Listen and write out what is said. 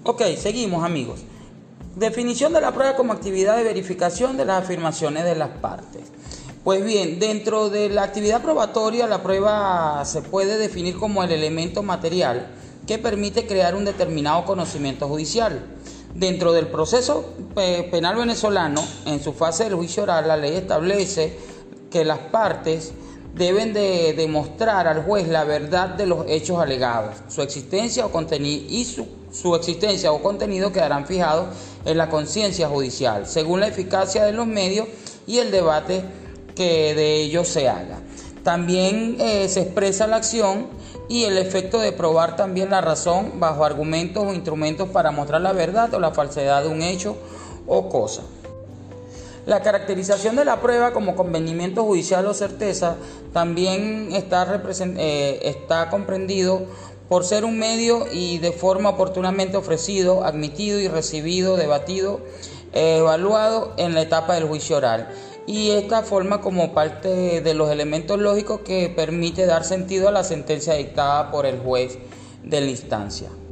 Ok, seguimos amigos. Definición de la prueba como actividad de verificación de las afirmaciones de las partes. Pues bien, dentro de la actividad probatoria, la prueba se puede definir como el elemento material que permite crear un determinado conocimiento judicial. Dentro del proceso penal venezolano, en su fase del juicio oral, la ley establece que las partes deben de demostrar al juez la verdad de los hechos alegados, su existencia o contenido su existencia o contenido quedarán fijados en la conciencia judicial, según la eficacia de los medios y el debate que de ellos se haga. También se expresa la acción y el efecto de probar también la razón bajo argumentos o instrumentos para mostrar la verdad o la falsedad de un hecho o cosa. La caracterización de la prueba como convenimiento judicial o certeza también está comprendido por ser un medio y de forma oportunamente ofrecido, admitido y recibido, debatido, evaluado en la etapa del juicio oral. Y esta forma como parte de los elementos lógicos que permite dar sentido a la sentencia dictada por el juez de la instancia.